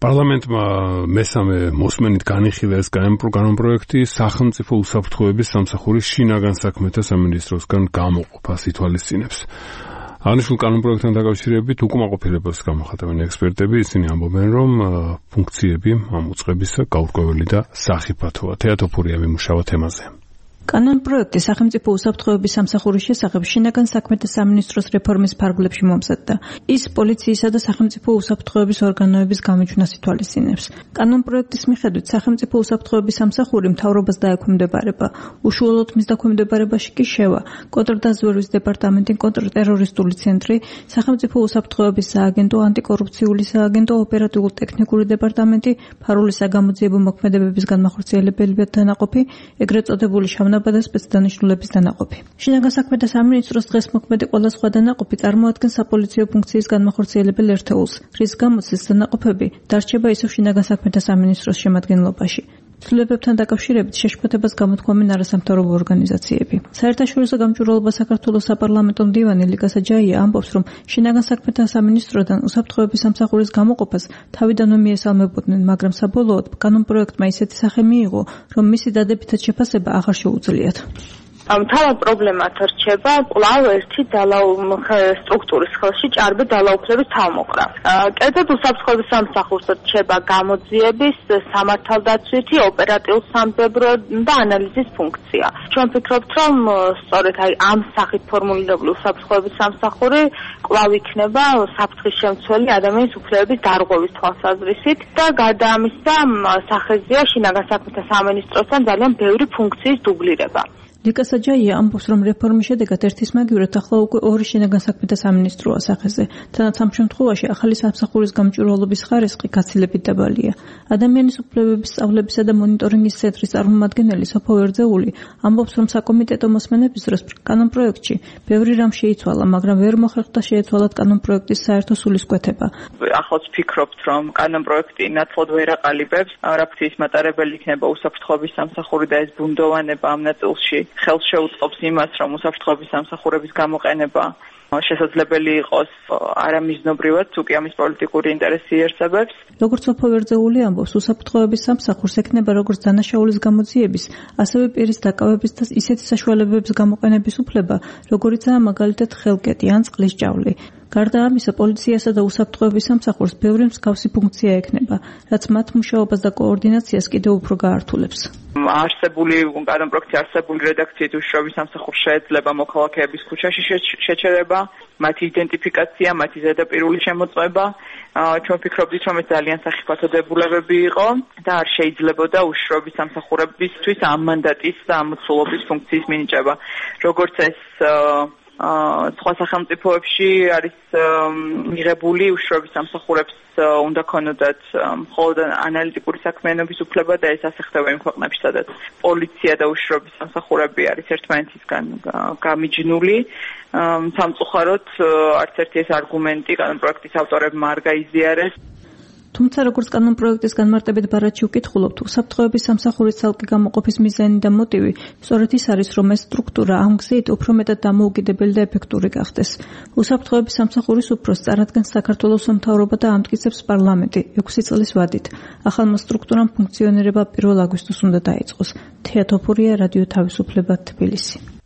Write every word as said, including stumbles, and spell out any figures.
პარლამენტმა მესამე მოსმენით განიხილა ეს კანონპროექტი სახელმწიფო უსაფრთხოების სამსახურის შინაგან საქმეთა სამინისტროსგან გამოყოფას ითვალისწინებს. აღნიშნულ კანონპროექტთან დაკავშირებით უკმაყოფილებას გამოხატავენ ექსპერტები, ისინი ამბობენ, რომ ფუნქციები ამ უწყებისა გაურკვეველი და სახიფათოა. თეატოფურია მიმუშავა თემაზე. კანონპროექტი სახელმწიფო უსაფრთხოების სამსახურის შესახებ შინაგან საქმეთა სამინისტროს რეფორმის ფარგლებში მომზადდა. ის პოლიციისა და სახელმწიფო უსაფრთხოების ორგანოების გამიჯვნას ითვალისწინებს. კანონპროექტის მიხედვით სახელმწიფო უსაფრთხოების სამსახური მთავრობას დაექვემდებარება. უშუალოდ მის დაქვემდებარებაში კი შევა კონტრდაზვერვის დეპარტამენტი, კონტრტერორისტული ცენტრი, სახელმწიფო უსაფრთხოების სააგენტო, ანტიკორუფციული სააგენტო, ოპერატიულ-ტექნიკური დეპარტამენტი, ფარული საგამოძიებო მოქმედებების განმახორციელებელი დანაყოფი, ეგრეთ წოდებული და სპეცდანიშნულების დანაყოფი. შინაგან საქმეთა სამინისტროს დღეს მოქმედი ყველა სხვა დანაყოფი წარმოადგენს საპოლიციო ფუნქციის განმახორციელებელ ერთეულს, რის გამოც ეს დანაყოფები დარჩება ისევ შინაგან საქმეთა სამინისტროს შემადგენლობაში. ცვლილებებთან დაკავშირებით შეშფოთებას გამოთქვამენ არასამთავრობო ორგანიზაციები. საერთაშორისო გამჭვირვალობა საქართველოს საპარლამენტო მდივანი ლიკა საჯაია ამბობს, რომ შინაგან საქმეთა სამინისტროდან უსაფრთხოების სამსახურის გამოყოფას თავიდანვე მიესალმებოდნენ, მაგრამ საბოლოოდ კანონპროექტმა ისეთი სახე მიიღო, რომ მისი დადებითად შეფასება აღარ შეუძლიათ. თავად პრობლემად რჩება კვლავ ერთი სტრუქტურის ხელში ჭარბი ძალაუფლების თავმოყრა. კერძოდ უსაფრთხოების სამსახურს რჩება გამოძიების, სამართალდაცვითი, ოპერატიულ-სამძებრო და ანალიზის ფუნქცია. ჩვენ ვფიქრობთ, რომ სწორედ აი ამ სახით ფორმულირებული უსაფრთხოების სამსახური კვლავ იქნება საფრთხის შემცველი ადამიანის უფლებების დარღვევის თვალსაზრისით და გარდა ამისა სახეზეა შინაგან საქმეთა სამინისტროსთან ძალიან ბევრი ფუნქციის დუბლირება. ლიკა საჯაია ამბობს, რომ რეფორმის შედეგად ერთის მაგივრად ახლა უკვე ორი შინაგან საქმეთა სამინისტროა სახეზე, თანაც ამ შემთხვევაში ახალი სამსახურის გამჭვირვალობის ხარისხი გაცილებით დაბალია. ადამიანის უფლებების სწავლებისა და მონიტორინგის ცენტრის წარმომადგენელი სოფო ვერძეული ამბობს, რომ საკომიტეტო მოსმენების დროს კანონპროექტში ბევრი რამ შეიცვალა, მაგრამ ვერ მოხერხდა შეეცვალათ კანონპროექტის საერთო სულისკვეთება. ახლაც ვფიქრობთ, რომ კანონპროექტი ნათლად ვერ აყალიბებს რა ფქციის მატარებელი იქნება უსაფრთხოების სამსახური და ეს ბუნდოვანება ამ ნაწილში ხელს შეუწყობს იმას, რომ უსაფრთხოების სამსახურების გამოყენება შესაძლებელი იყოს არამიზნობრივად, თუ კი ამის პოლიტიკური ინტერესი იარსებებს. როგორც სოფო ვერძეული ამბობს, უსაფრთხოების სამსახურს ექნება როგორც დანაშაულის გამოძიების, ასევე პირის დაკავების და ისეთი საშუალებების გამოყენების უფლება, როგორიცაა მაგალითად ხელკეტი ან წყლის ჭავლი. გარდა ამისა, პოლიციასა და უსაფრთხოების სამსახურს ბევრი მსგავსი ფუნქცია ექნება, რაც მათ მუშაობას და კოორდინაციას კიდევ უფრო გაართულებს. არსებული კანონპროექტი არსებული რედაქციით უშუალოდ სამსახურს შეეძლება მოქალაქეების ქუჩაში შეჩერება, მათი იდენტიფიკაცია, მათი ზედაპირული შემოწმება. ჩვენ ვფიქრობთ, რომ ეს ძალიან სახიფათო დებულებები იყო და არ შეიძლებოდა უშუალოდ სამსახურებისთვის ამ მანდატის და ამ მოცულობის ფუნქციის მინიჭება. როგორც ეს სხვა სახელმწიფოებში არის მიღებული უშუალოდ სამსახურებს უნდა ქონოდათ მხოლოდ ანალიტიკური საქმიანობის უფლება და ეს ასე ხდება იმ ქვეყნებში, სადაც პოლიცია და უშუალოდ სამსახურები არის ერთმანეთისგან გამიჯნული. სამწუხაროდ არც ერთი ეს არგუმენტი კანონპროექტის ავტორებმა არ გაიზიარეს. თუმცა როგორც კანონპროექტის განმარტებით ბარათში ვკითხულობთ, უსაფრთხოების სამსახურის ცალკე გამოყოფის მიზანი და მოტივი სწორედ ის არის, რომ ეს სტრუქტურა ამ გზით უფრო მეტად დამოუკიდებელი და ეფექტური გახდეს. უსაფრთხოების სამსახურის უფროსს წარადგენს საქართველოს მთავრობა და ამტკიცებს პარლამენტი ექვსი წლის ვადით. ახალმა სტრუქტურამ ფუნქციონირება პირველ აგვისტოს უნდა დაიწყოს. თეატოფურია, რადიო თავისუფლება, თბილისი.